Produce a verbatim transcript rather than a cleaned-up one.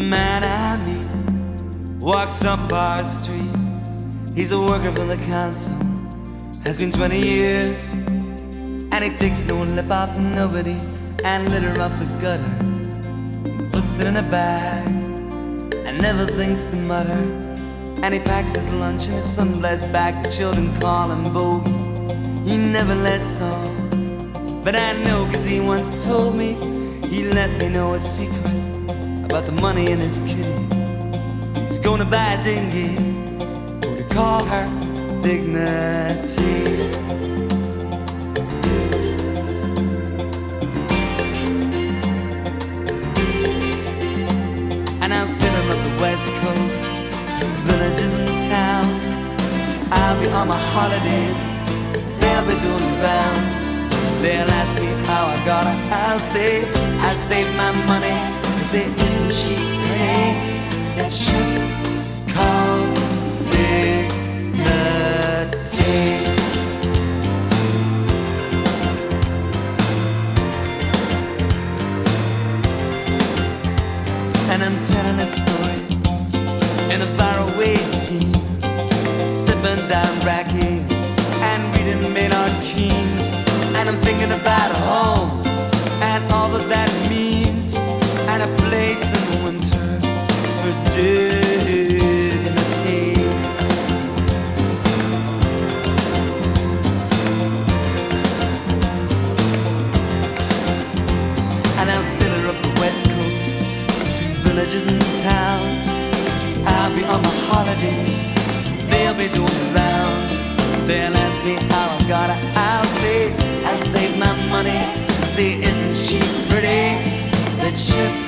man I meet walks up our street. He's a worker for the council, has been twenty years, and he takes no lip off nobody and litter off the gutter. Puts it in a bag and never thinks to mutter. And he packs his lunch in his sunblessed bag. The children call him Bogey. He never lets on, but I know 'cause he once told me. He let me know a secret about the money in his kitty. He's gonna buy a dinghy, gonna call her Dignity. And I'll send him up the west coast, through villages and towns. I'll be on my holidays, they'll be doing the rounds. They'll ask me how I got it, I'll say I saved my money. They say, isn't she pretty? That ship called Dignity. And I'm telling a story in a faraway scene, sipping down raki and reading Maynard Keynes. And I'm thinking about home and all that that means, and a place in the winter for dignity. And I'll sail her up the west coast, through villages and towns. I'll be on my holidays, they'll be doing the rounds. They'll ask me how I got it, I'll say I saved my money. Say, isn't she pretty? That ship